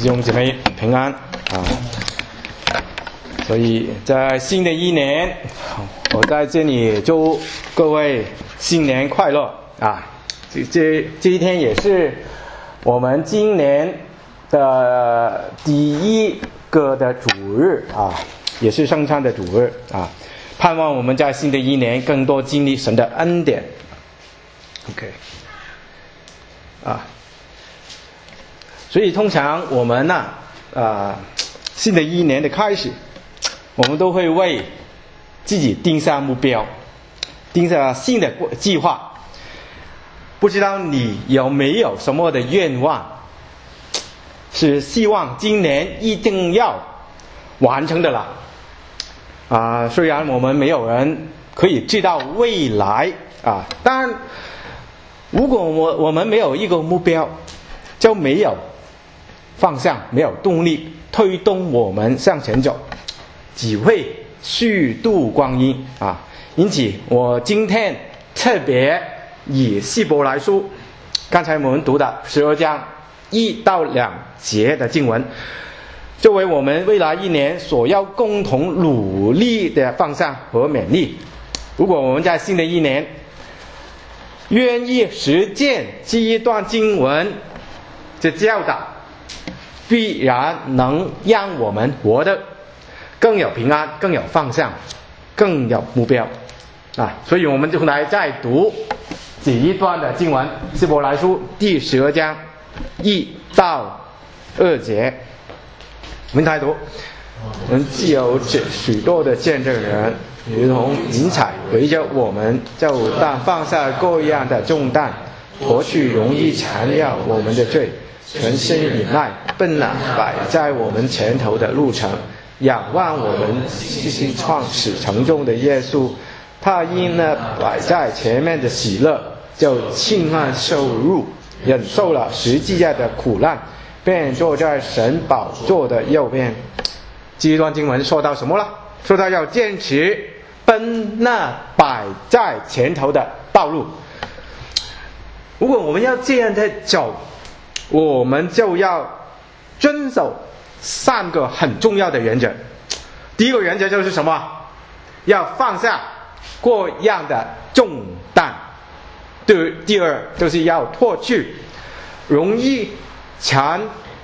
弟兄姐妹平安啊！所以在新的一年，我在这里祝各位新年快乐啊！这一天也是我们今年的第一个的主日啊，也是圣餐的主日啊！盼望我们在新的一年更多经历神的恩典。OK， 啊。所以通常我们新的一年的开始，我们都会为自己定下目标，定下新的计划。不知道你有没有什么的愿望，是希望今年一定要完成的啦？虽然我们没有人可以知道未来啊，当然，如果我们没有一个目标，就没有方向，没有动力推动我们向前走，只会虚度光阴啊！因此，我今天特别以希伯来书刚才我们读的12章1到2节的经文，作为我们未来一年所要共同努力的方向和勉励。如果我们在新的一年愿意实践这一段经文的教导，必然能让我们活得更有平安，更有方向，更有目标啊！所以我们就来再读这一段的经文，希伯来书第12章1到2节。我们来读：我们既有许多的见证人，如同云彩围着我们，就当放下各样的重担，脱去容易缠绕我们的罪，全心忍耐，奔那摆在我们前头的路程，仰望我们信心创始成终的耶稣。他因那摆在前面的喜乐，就轻慢受辱，忍受了十字架的苦难，便坐在神宝座的右边。这一段经文说到什么了？说到要坚持奔那摆在前头的道路。如果我们要这样的走，我们就要遵守3个很重要的原则。第一个原则就是什么？要放下各样的重担。第二就是要脱去容易缠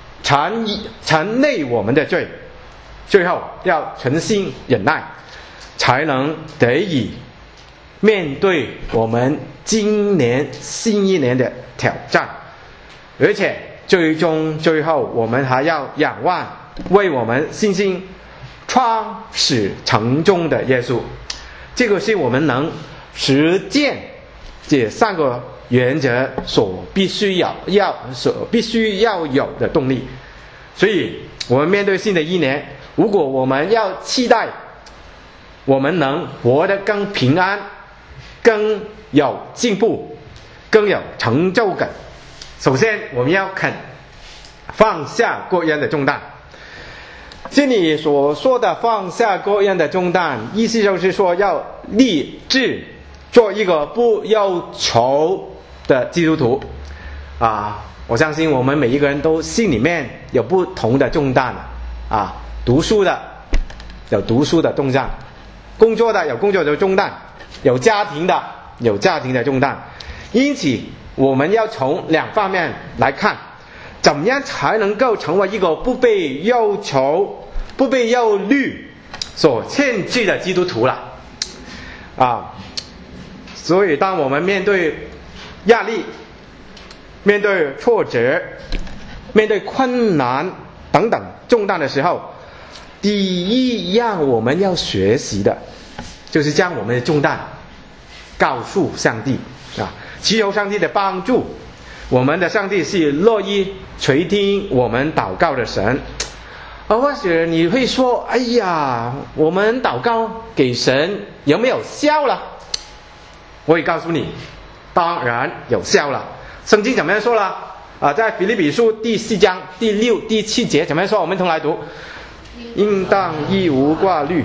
累我们的罪。最后要存心忍耐，才能得以面对我们今年新一年的挑战。而且最后我们还要仰望为我们信心创始成终的耶稣。这个是我们能实践这3个原则所必须要有的动力。所以我们面对新的一年，如果我们要期待我们能活得更平安，更有进步，更有成就感，首先我们要肯放下各样的重担。这里所说的放下各样的重担，意思就是说要立志做一个不忧愁的基督徒啊！我相信我们每一个人都心里面有不同的重担啊，读书的有读书的重担，工作的有工作的重担，有家庭的有家庭的重担。因此我们要从2方面来看，怎么样才能够成为一个不被忧愁、不被忧虑所限制的基督徒了啊！所以当我们面对压力、面对挫折、面对困难等等重担的时候，第一样我们要学习的就是将我们的重担告诉上帝啊，祈求上帝的帮助。我们的上帝是乐意垂听我们祷告的神。或者你会说，哎呀，我们祷告给神有没有效了？我会告诉你，当然有效了。圣经怎么样说了在腓立比书第4章第6、第7节怎么样说？我们同来读：应当一无挂虑，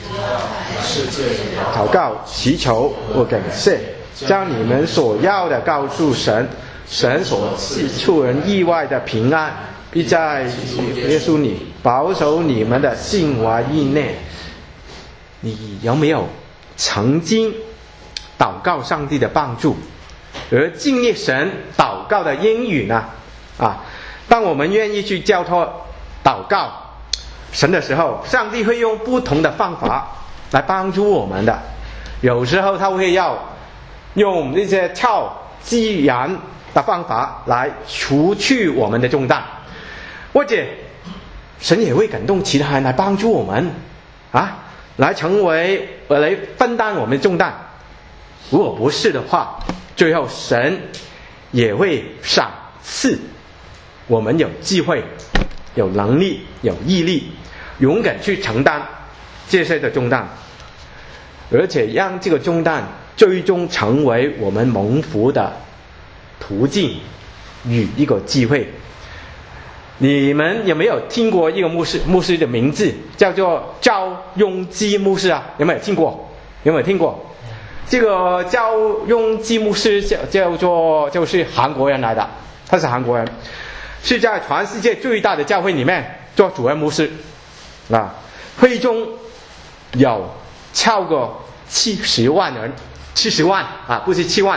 祷告祈求或感谢，将你们所要的告诉神，神所赐出人意外的平安， 必在耶稣里保守你们的心怀意念。你有没有曾经祷告上帝的帮助，而经历神祷告的应允呢？当我们愿意去交托祷告神的时候，上帝会用不同的方法来帮助我们的。有时候他会要用那些超自然的方法来除去我们的重担，或者神也会感动其他人来帮助我们来分担我们的重担。如果不是的话，最后神也会赏赐我们有机会、有能力、有毅力，勇敢去承担这些的重担，而且让这个重担最终成为我们蒙福的途径与一个机会。你们有没有听过一个牧师的名字叫做赵雍基牧师啊？有没有听过？这个赵雍基牧师就是韩国人来的，他是韩国人，是在全世界最大的教会里面做主任牧师会中有超过70万人，70万不是7万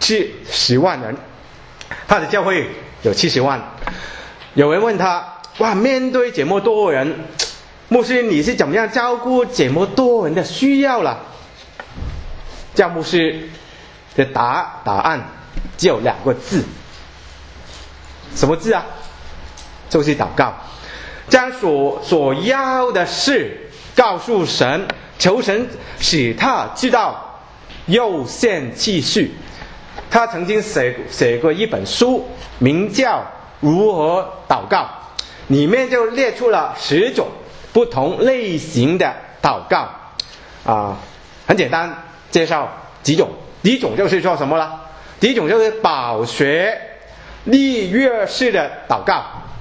，70万人。他的教会有70万。有人问他，面对这么多人，牧师你是怎么样照顾这么多人的需要了？赵牧师的答案只有2个字，什么字啊？就是祷告。将所要的事告诉神，求神使他知道优先次序。他曾经写过一本书，名叫如何祷告，里面就列出了10种不同类型的祷告很简单介绍几种。第一种就是说什么了？第一种就是饱学立约式的祷告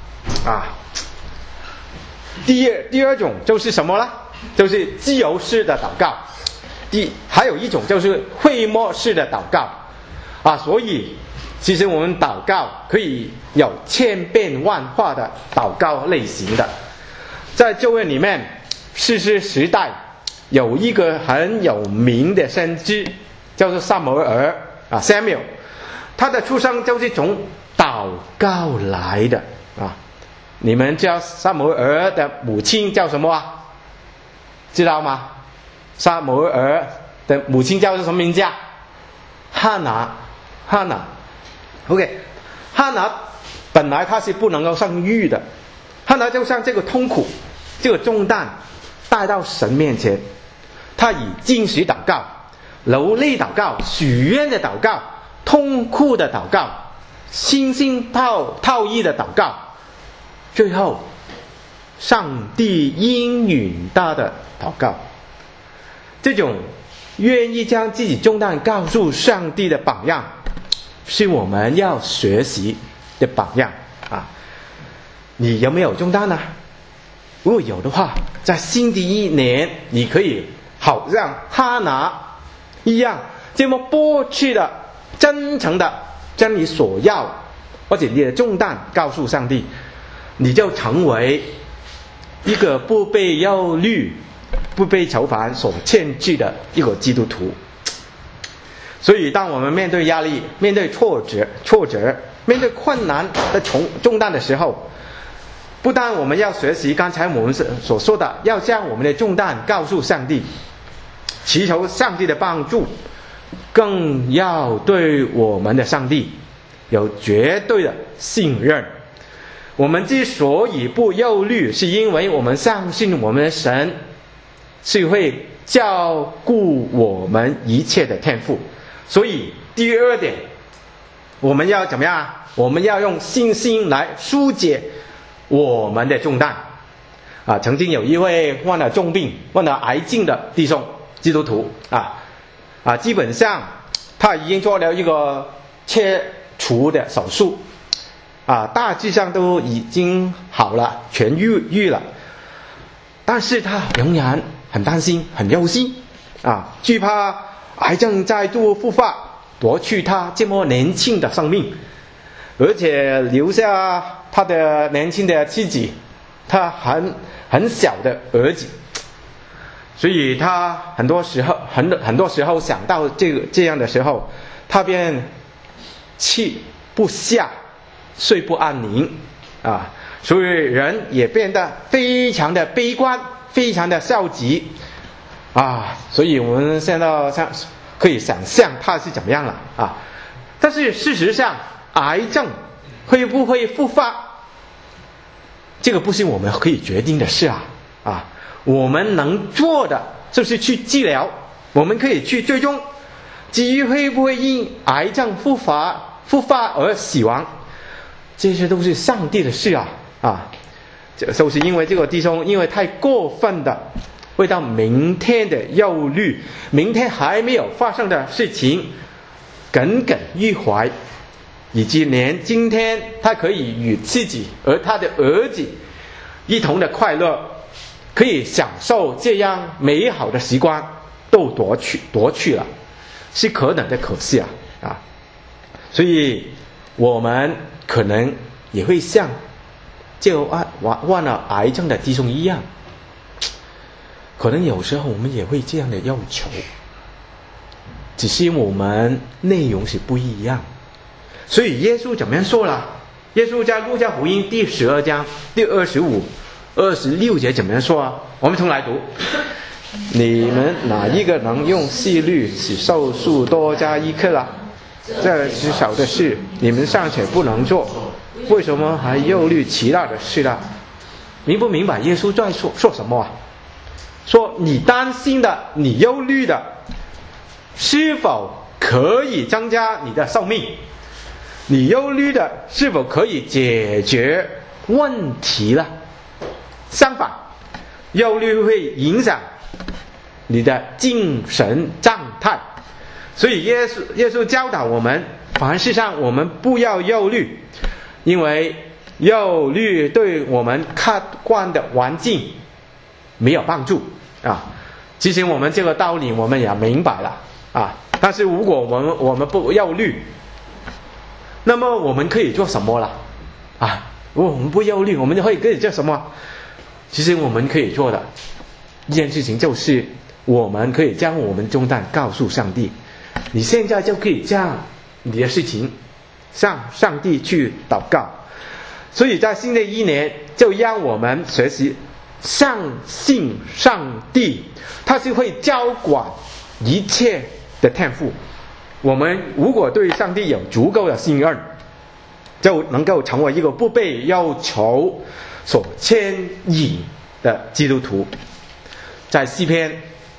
第二种就是什么了？就是自由式的祷告。还有一种就是会幕式的祷告所以其实我们祷告可以有千变万化的祷告类型的。在旧约里面，士师时代有一个很有名的先知叫做撒母耳Samuel， 他的出生就是从祷告来的你们知道撒母耳的母亲叫什么知道吗？撒母耳的母亲叫什么名字哈拿。OK， 哈拿本来她是不能够生育的，哈拿就将这个痛苦、这个重担带到神面前，她以禁食祷告、流泪祷告、许愿的祷告、痛苦的祷告、心套意的祷告，最后上帝应允他的祷告。这种愿意将自己重担告诉上帝的榜样，是我们要学习的榜样你有没有重担呢？如果有的话，在新的一年，你可以好像哈拿一样，这么不去的、真诚的将你所要或者你的重担告诉上帝，你就成为一个不被忧虑、不被愁烦所牵制的一个基督徒。所以当我们面对压力、面对挫折、面对困难的重担的时候，不但我们要学习刚才我们所说的，要将我们的重担告诉上帝，祈求上帝的帮助，更要对我们的上帝有绝对的信任。我们之所以不忧虑，是因为我们相信我们的神是会照顾我们一切的天父。所以第二点，我们要怎么样？我们要用信心来疏解我们的重担曾经有一位患了重病、患了癌症的弟兄基督徒基本上他已经做了一个切除的手术大致上都已经好了，痊愈了，但是他仍然很担心、很忧心惧怕癌症再度复发，夺去他这么年轻的生命，而且留下他的年轻的妻子，他很小的儿子，所以他很多时候想到这样的时候，他便气不下，睡不安宁啊，所以人也变得非常的悲观，非常的消极啊，所以我们现在可以想象他是怎么样了啊。但是事实上，癌症会不会复发，这个不是我们可以决定的事啊。我们能做的就是去治疗，我们可以去追踪，至于会不会因癌症复发而死亡，这些都是上帝的事啊。就是因为这个弟兄因为太过分的为到明天的忧虑，明天还没有发生的事情耿耿于怀，以及连今天他可以与自己和他的儿子一同的快乐，可以享受这样美好的时光都夺去了，是可能的可惜啊。所以我们可能也会像这个患了癌症的弟兄一样，可能有时候我们也会这样的要求，只是我们内容是不一样。所以耶稣怎么样说了？耶稣在路加福音第12章第25、26节怎么样说啊？我们重来读：你们哪一个能用细律使寿数多加1克啦？这是小的事，你们尚且不能做，为什么还忧虑其他的事呢？明不明白耶稣在说什么啊？说你担心的，你忧虑的，是否可以增加你的寿命？你忧虑的是否可以解决问题呢？相反，忧虑会影响你的精神状态。所以耶稣教导我们，凡事上我们不要忧虑，因为忧虑对我们客观的环境没有帮助啊。其实我们这个道理我们也明白了啊，但是如果我们不忧虑，那么我们可以做什么了啊？如果我们不忧虑，我们可以做什么？其实我们可以做的一件事情就是，我们可以将我们重担告诉上帝。你现在就可以将你的事情向上帝去祷告。所以在新的一年，就让我们学习相信上帝，他是会浇灌一切的天赋。我们如果对上帝有足够的信任，就能够成为一个不被要求所牵引的基督徒。在诗篇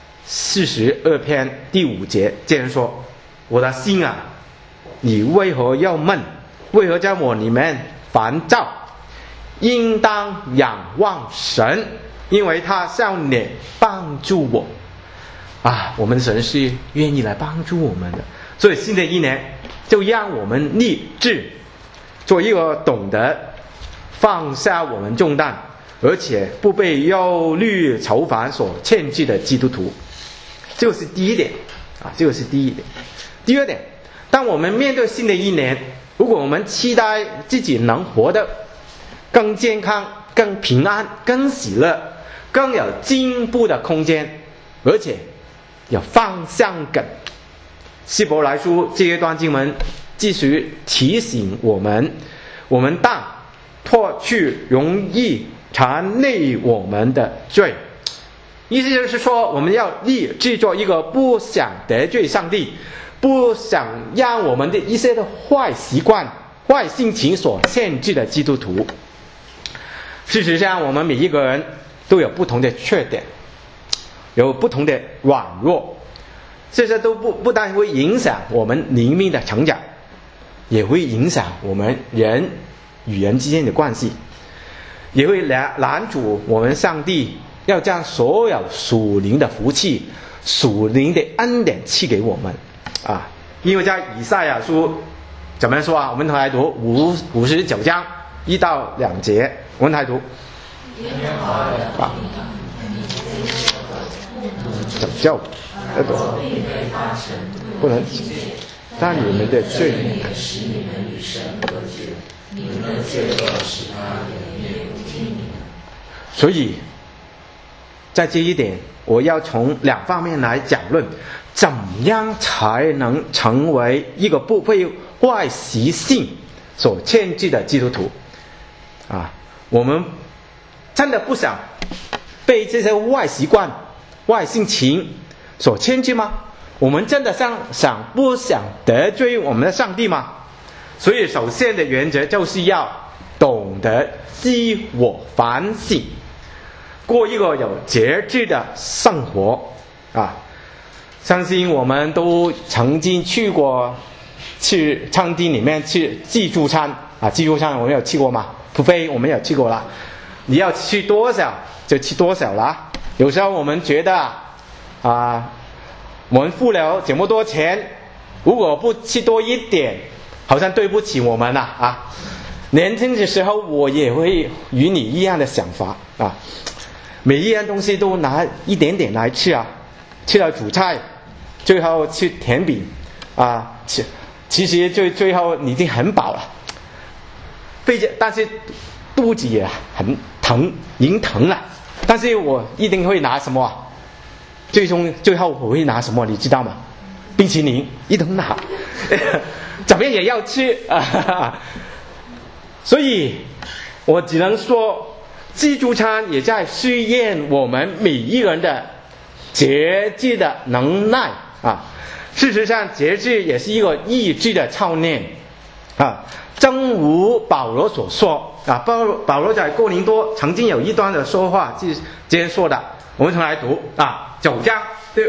42篇第5节这样说：我的心啊，你为何要闷？为何在我里面烦躁？应当仰望神，因为他向你帮助我啊。我们神是愿意来帮助我们的。所以新的一年，就让我们立志做一个懂得放下我们重担，而且不被忧虑愁烦所牵制的基督徒。这个是第一点啊，这个是第一点。第二点，当我们面对新的一年，如果我们期待自己能活得更健康、更平安、更喜乐、更有进步的空间，而且有方向感，希伯来书这一段经文继续提醒我们当脱去容易缠累我们的罪。意思就是说，我们要立志做一个不想得罪上帝，不想让我们的一些的坏习惯、坏性情所限制的基督徒。事实上，我们每一个人都有不同的缺点，有不同的软弱，这些都不但会影响我们灵命的成长，也会影响我们人与人之间的关系，也会拦阻我们上帝要将所有属灵的福气、属灵的恩典赐给我们啊！因为在以赛亚书怎么说啊？我们来读59章1到2节，我们来读。啊，拯救，不能。 但你们的罪使你们与神隔绝，你们的罪恶使他的面不听你们。 所以在这一点，我要从两方面来讲论，怎样才能成为一个不被坏习性所牵制的基督徒啊？我们真的不想被这些坏习惯、坏性情所牵制吗？我们真的不想得罪我们的上帝吗？所以首先的原则就是要懂得自我反省，过一个有节制的生活啊！相信我们都曾经去餐厅里面吃自助餐啊，自助餐我们有去过吗？除非我们有去过了，你要吃多少就吃多少了。有时候我们觉得我们付了这么多钱，如果不吃多一点，好像对不起我们啊！年轻的时候我也会与你一样的想法啊，每一样东西都拿一点点来吃啊，吃了主菜，最后吃甜饼啊，其实最后你已经很饱了，但是肚子也很疼，已经疼了。但是我一定会拿什么啊？最后我会拿什么？你知道吗？冰淇淋一定拿，怎么样也要吃啊！所以我只能说，自助餐也在试验我们每一个人的节制的能耐啊。事实上，节制也是一个意志的操练啊。正如保罗所说啊，保罗在哥林多曾经有一段的说话，是这样说的，我们重来读啊，9章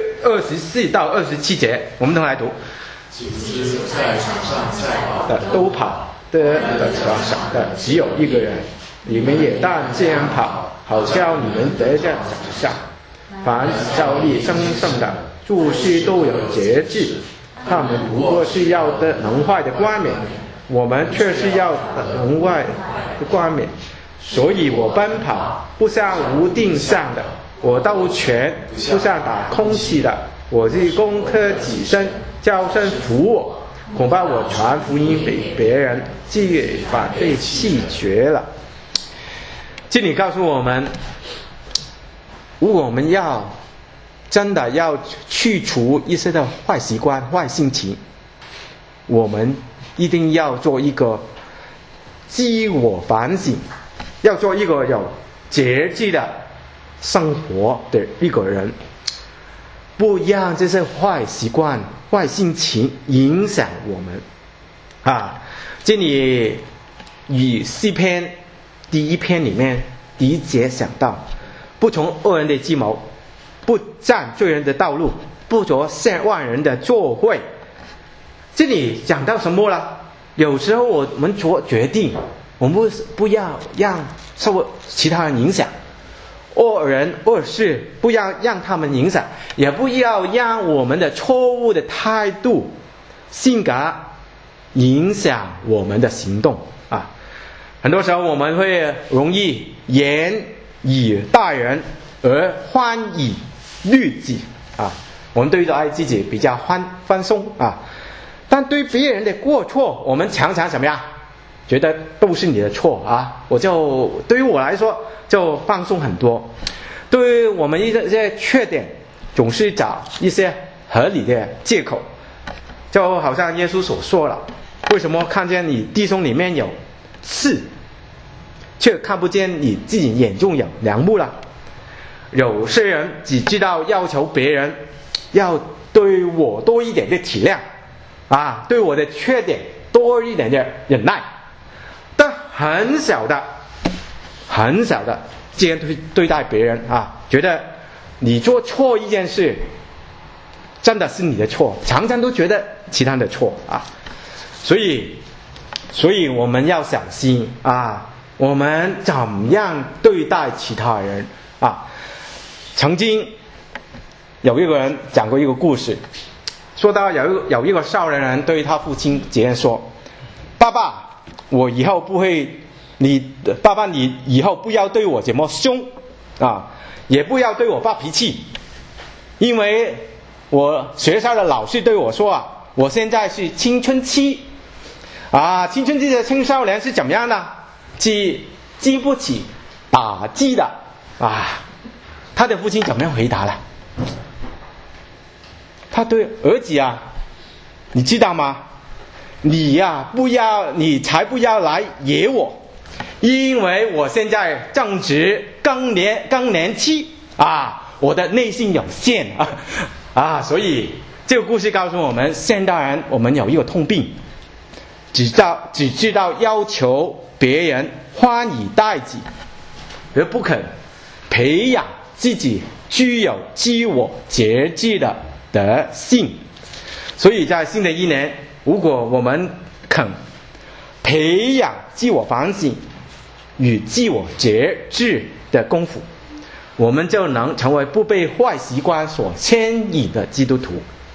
24到27节，我们同来读。 只在场上赛跑的都跑，得的场上的只有一个人，你们也当这样跑，好叫你们得在场上。凡照例争胜的，诸事都有节制，他们不过是要得能坏的冠冕，我们却是要能坏的冠冕。所以我奔跑不像无定向的，我斗拳不像打空气的，我是攻克己身，叫身服我。恐怕我传福音给别人，既反被弃绝了。这里告诉我们，如果我们真的要去除一些的坏习惯、坏性情，我们一定要做一个自我反省，要做一个有节制的生活的一个人，不让这些坏习惯、坏性情影响我们啊！这里与诗篇第1篇里面第1节想到，不从恶人的计谋，不占罪人的道路，不着陷万人的作会。这里讲到什么了？有时候我们做决定，我们不要让受其他人影响，恶人恶事不要让他们影响，也不要让我们的错误的态度、性格影响我们的行动啊。很多时候我们会容易严以待人而宽以律己啊，我们对待自己比较宽松啊，但对别人的过错，我们常常怎么样？觉得都是你的错啊，对于我来说就放松很多。对于我们一些缺点，总是找一些合理的借口，就好像耶稣所说了，为什么看见你弟兄里面有刺，却看不见你自己眼中有梁木了？有些人只知道要求别人要对我多一点的体谅啊，对我的缺点多一点的忍耐，但很小的这样对待别人啊，觉得你做错一件事真的是你的错，常常都觉得其他的错啊。所以我们要小心啊，我们怎样对待其他人啊。曾经有一个人讲过一个故事，说到有一个少年人对他父亲这样说：爸爸，我以后不会，你以后不要对我这么凶啊，也不要对我发脾气，因为我学校的老师对我说啊， 我现在是青春期啊，青春期的青少年是怎么样的？经不起打击的啊。他的父亲怎么样回答了？他对儿子啊，你知道吗？你呀，你才不要来惹我，因为我现在正值更年期啊，我的内心有限啊，所以这个故事告诉我们，现代人我们有一个通病，只知道要求别人宽以待己，而不肯培养自己具有自我节制的德性。所以在新的一年，如果我们肯培养自我反省与自我节制的功夫，我们就能成为不被坏习惯所牵引的基督徒。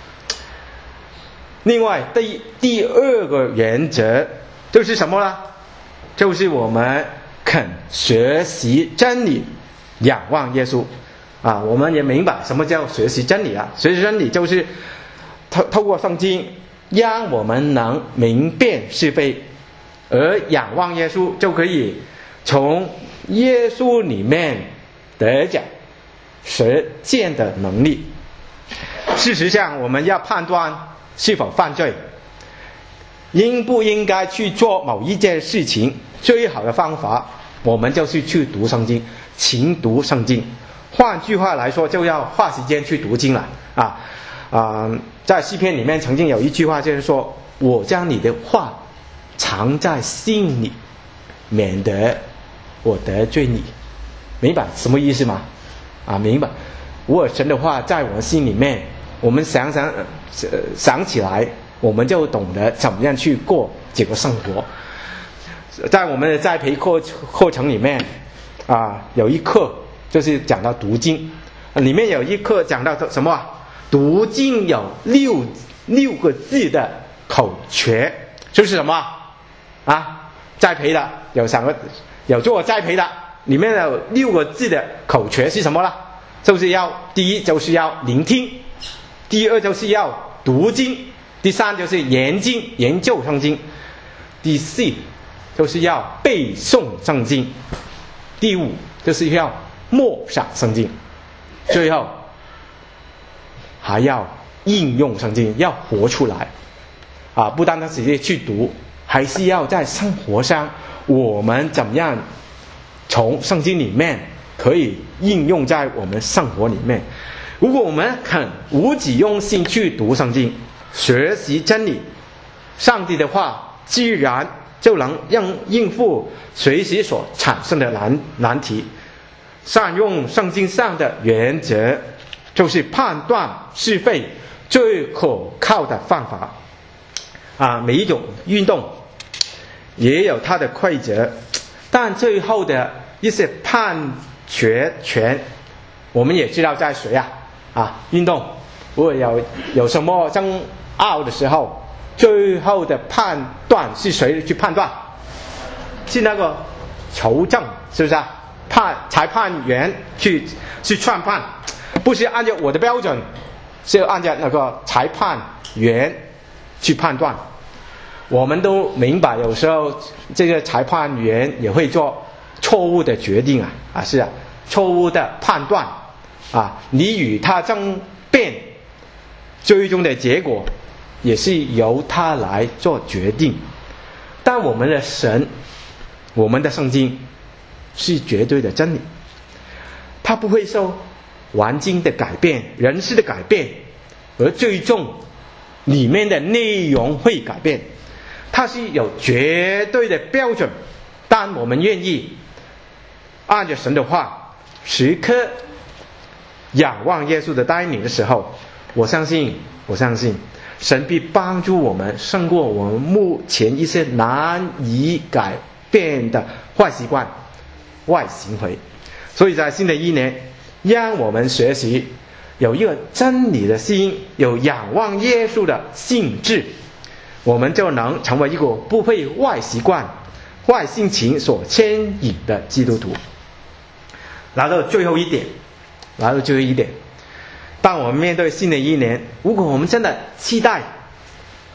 另外第二个原则就是什么呢？就是我们肯学习真理，仰望耶稣啊。我们也明白什么叫学习真理啊？学习真理就是透过圣经让我们能明辨是非，而仰望耶稣就可以从耶稣里面得着实践的能力。事实上，我们要判断是否犯罪，应不应该去做某一件事情，最好的方法我们就是去读圣经，勤读圣经。换句话来说，就要花时间去读经了在诗篇里面曾经有一句话，就是说，我将你的话藏在心里，免得我得罪你。明白什么意思吗？明白。如果神的话在我们心里面，我们想起来，我们就懂得怎么样去过这个生活。在我们的栽培课程里面有一课就是讲到读经，里面有一课讲到什么？读经有六个字的口诀，就是什么栽培的有做栽培的，里面有6个字的口诀是什么呢？就是第一就是要聆听，第二就是要读经，第三就是研究圣经，第四就是要背诵圣经，第5就是要默想圣经，最后还要应用圣经，要活出来不单单只是去读，还是要在生活上我们怎么样从圣经里面可以应用在我们生活里面。如果我们肯无己用心去读圣经，学习真理，上帝的话自然就能应付随时所产生的难题。善用圣经上的原则，就是判断是非最可靠的方法每一种运动也有它的规则，但最后的一些判决权我们也知道在谁运动如果有什么争拗的时候，最后的判断是谁去判断？是那个球证，是不是裁判员去判判，不是按照我的标准，是按照那个裁判员去判断。我们都明白，有时候这个裁判员也会做错误的决定错误的判断你与他争辩，最终的结果也是由他来做决定。但我们的神，我们的圣经是绝对的真理，它不会受环境的改变、人事的改变，而最终里面的内容会改变。它是有绝对的标准，但我们愿意按照神的话时刻仰望耶稣的带领的时候，我相信神必帮助我们胜过我们目前一些难以改变的坏习惯、坏行为。所以在新的一年，让我们学习有一个真理的心，有仰望耶稣的性质，我们就能成为一个不被坏习惯、坏心情所牵引的基督徒。来到最后一点，当我们面对新的一年，如果我们真的期待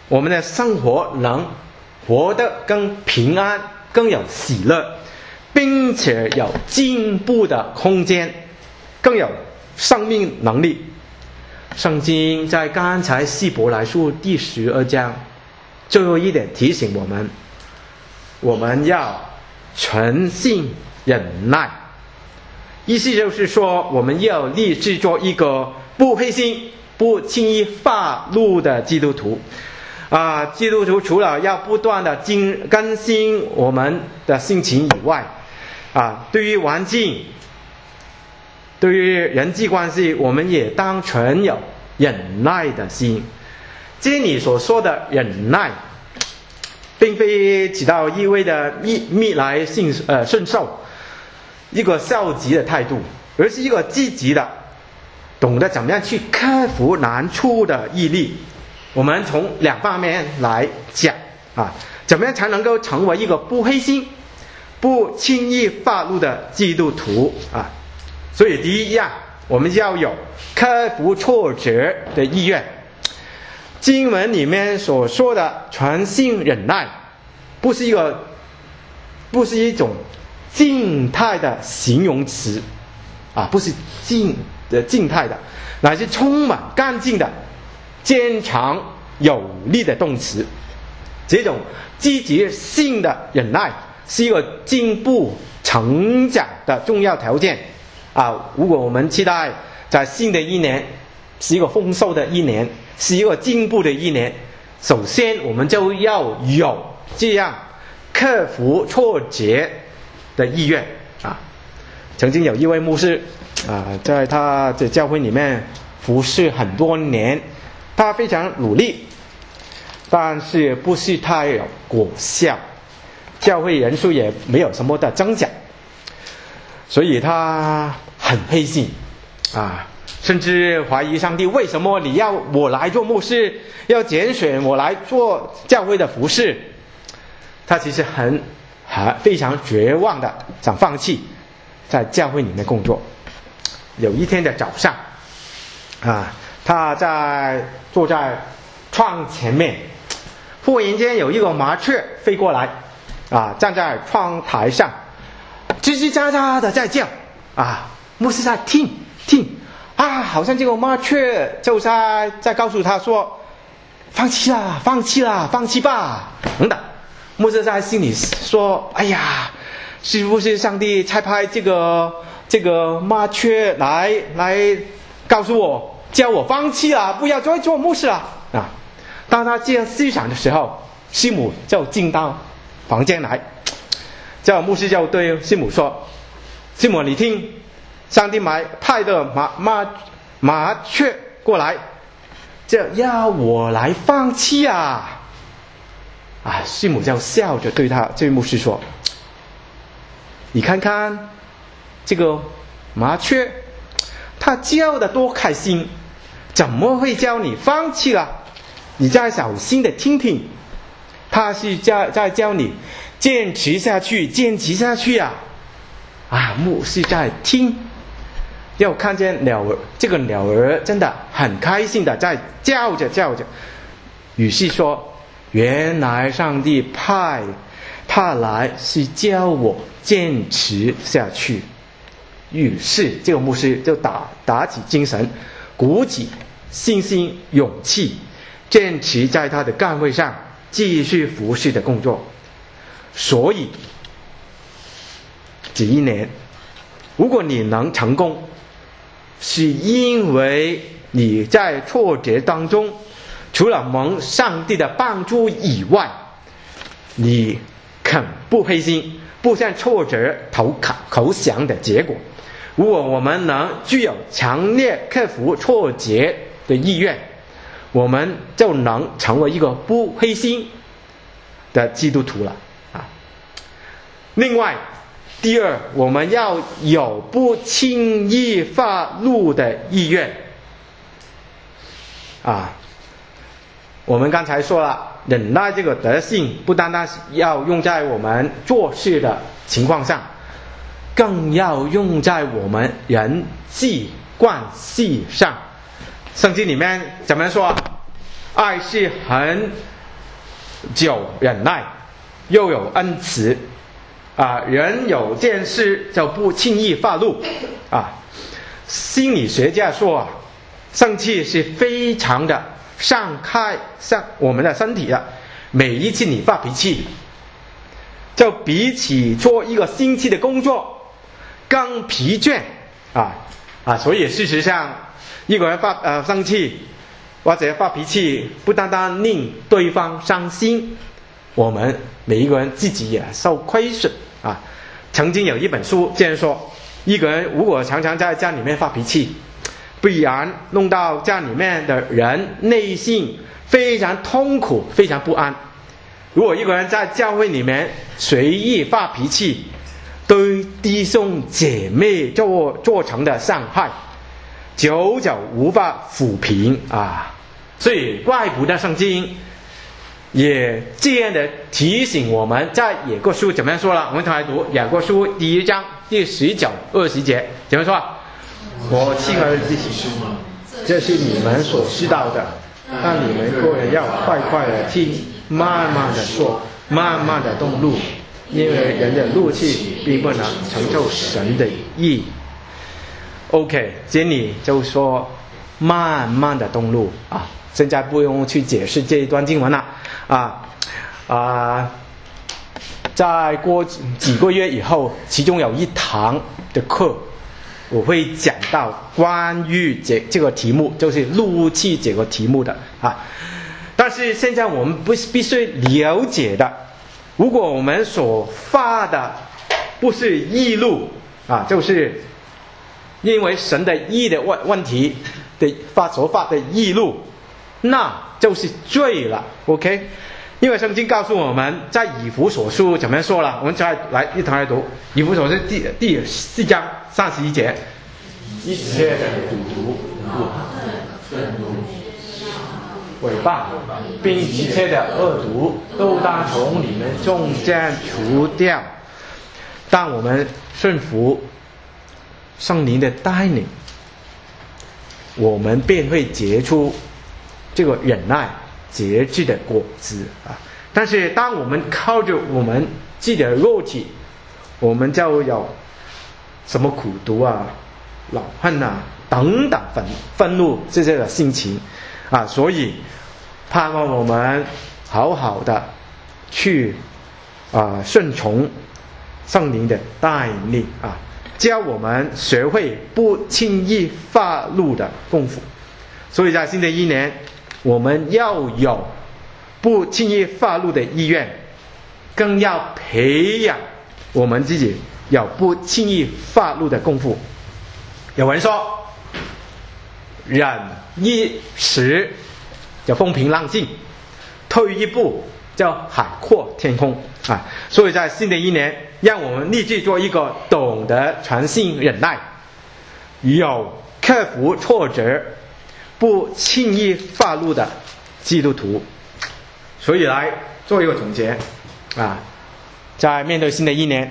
我们的生活能活得更平安，更有喜乐，并且有进步的空间，更有生命能力。圣经在刚才希伯来书第12章最后一点提醒我们要存心忍耐，意思就是说，我们要立志做一个不灰心、不轻易发怒的基督徒。基督徒除了要不断的更新我们的性情以外，对于环境、对于人际关系，我们也当存有忍耐的心。这里所说的忍耐，并非起到意味的逆来顺受，一个消极的态度，而是一个积极的，懂得怎么样去克服难处的毅力。我们从两方面来讲怎么样才能够成为一个不灰心、不轻易发怒的基督徒所以第一样，我们要有克服挫折的意愿。经文里面所说的全心忍耐，不是一种静态的形容词不是静态的，乃是充满干劲的坚强有力的动词。这种积极性的忍耐是一个进步成长的重要条件如果我们期待在新的一年是一个丰收的一年，是一个进步的一年，首先我们就要有这样克服挫折的意愿曾经有一位牧师在他的教会里面服侍很多年，他非常努力，但是不是太有果效，教会人数也没有什么的增长，所以他很灰心甚至怀疑上帝，为什么你要我来做牧师，要拣选我来做教会的服侍。他其实非常绝望的想放弃在教会里面工作。有一天的早上他坐在窗前面，忽然间有一个麻雀飞过来站在窗台上吱吱喳喳的在叫牧师在听好像这个麻雀就在告诉他说，放弃啦，放弃吧等等。牧师在心里说，哎呀，是不是上帝差派这个麻雀来告诉我，叫我放弃了，不要再做牧师了当他这样思想的时候，师母就进到房间来，这牧师就对师母说，师母你听，上帝派的麻雀过来，这要我来放弃师母就笑着对这位牧师说，你看看这个麻雀，它叫得多开心，怎么会叫你放弃了？你再小心的听听，它是在叫你坚持下去牧师在听，又看见这个鸟儿真的很开心的在叫着，于是说，原来上帝派他来是叫我坚持下去。于是这个牧师就打起精神，鼓起信心勇气，坚持在他的岗位上继续服侍的工作。所以这一年，如果你能成功，是因为你在挫折当中，除了蒙上帝的帮助以外，你肯不灰心，不向挫折投降的结果。如果我们能具有强烈克服挫折的意愿，我们就能成为一个不灰心的基督徒了另外，第二，我们要有不轻易发怒的意愿我们刚才说了，忍耐这个德性不单单要用在我们做事的情况上，更要用在我们人际关系上。圣经里面怎么说？爱是有忍耐，又有恩慈啊。人有见识就不轻易发怒啊。心理学家说啊，生气是非常的伤害我们的身体的。每一次你发脾气，就比起做一个星期的工作更疲倦所以事实上，一个人生气或者发脾气，不单单令对方伤心，我们每一个人自己也受亏损啊。曾经有一本书这样说，一个人如果常常在家里面发脾气，必然弄到家里面的人内心非常痛苦，非常不安。如果一个人在教会里面随意发脾气，对弟兄姐妹造成的伤害，久久无法抚平啊。所以外部的圣经也这样的提醒我们，在雅各书怎么样说了？我们同来读雅各书第1章第19、20节，怎么说？我亲爱的弟兄们，这是你们所知道的，但你们个人要快快的听，慢慢的说，慢慢的动怒，因为人的怒气并不能成就神的义。OK， 这里就说慢慢的动怒啊，现在不用去解释这一段经文了在过几个月以后，其中有一堂的课，我会讲到关于这个题目，就是怒气这个题目的但是现在我们必须了解的，如果我们所发的不是义怒就是因为神的义的问题的所发的义怒，那就是罪了。 OK， 因为圣经告诉我们，在以弗所书怎么样说了？我们再来一同来读以弗所书第4章31节，一切的赌徒、愤怒、诽谤，并一切的恶毒，都当从你们中间除掉。当我们顺服圣灵的带领，我们便会结出这个忍耐、节制的果子但是当我们靠着我们自己的肉体，我们就有什么苦毒恼恨等等愤怒这些的心情所以盼望我们好好的去顺从圣灵的带领教我们学会不轻易发怒的功夫。所以在新的一年，我们要有不轻易发怒的意愿，更要培养我们自己有不轻易发怒的功夫。有人说，忍一时就风平浪静，退一步叫海阔天空所以在新的一年，让我们立志做一个懂得全心忍耐，有克服挫折，不轻易发怒的基督徒。所以来做一个总结在面对新的一年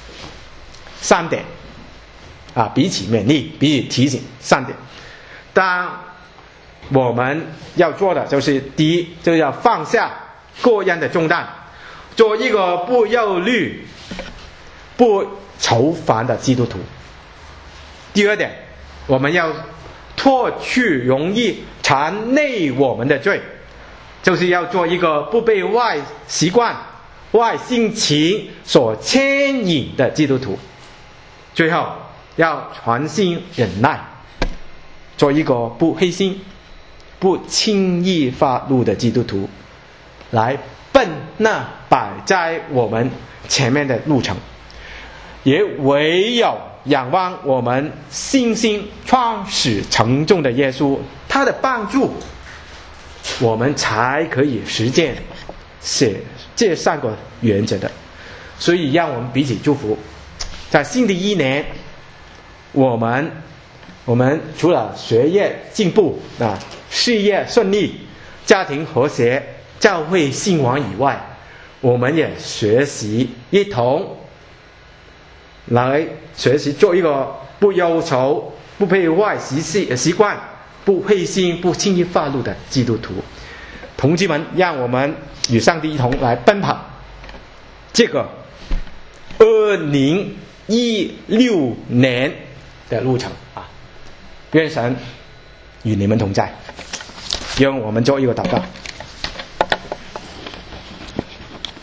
，3点彼此勉励，彼此提醒3点。当我们要做的就是第一，就是要放下各样的重担，做一个不忧虑、不愁烦的基督徒。第二点，我们要脱去容易缠累我们的罪，就是要做一个不被外习惯、外心情所牵引的基督徒。最后，要全心忍耐，做一个不黑心、不轻易发怒的基督徒，来奔那摆在我们前面的路程。也唯有仰望我们信心创始成终的耶稣，他的帮助，我们才可以实践这3个原则的。所以让我们彼此祝福，在新的一年，我们除了学业进步事业顺利、家庭和谐、教会兴旺以外，我们也一同来学习做一个不忧愁、不被外习惯、不灰心、不轻易发怒的基督徒。 同志们，让我们与上帝一同来奔跑这个2016年的路程啊！愿神与你们同在。让我们做一个祷告。